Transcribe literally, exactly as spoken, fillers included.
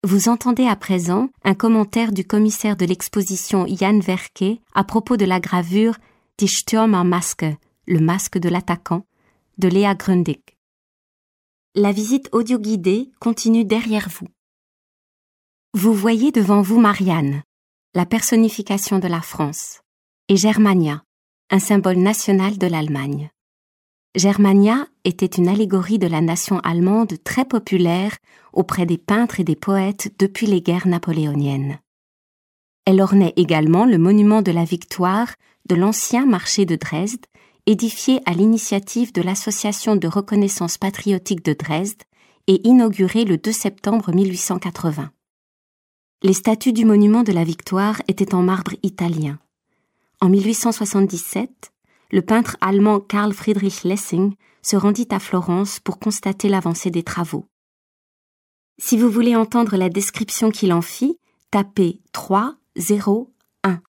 Vous entendez à présent un commentaire du commissaire de l'exposition Jan Verke à propos de la gravure Die Stürmermaske, le masque de l'attaquant, de Léa Grundig. La visite audio-guidée continue derrière vous. Vous voyez devant vous Marianne, la personnification de la France, et Germania, un symbole national de l'Allemagne. Germania était une allégorie de la nation allemande très populaire auprès des peintres et des poètes depuis les guerres napoléoniennes. Elle ornait également le monument de la victoire de l'ancien marché de Dresde, édifié à l'initiative de l'Association de reconnaissance patriotique de Dresde et inauguré le deux septembre mille huit cent quatre-vingts. Les statues du monument de la victoire étaient en marbre italien. En mille huit cent soixante-dix-sept, le peintre allemand Karl Friedrich Lessing se rendit à Florence pour constater l'avancée des travaux. Si vous voulez entendre la description qu'il en fit, tapez trois zéro un.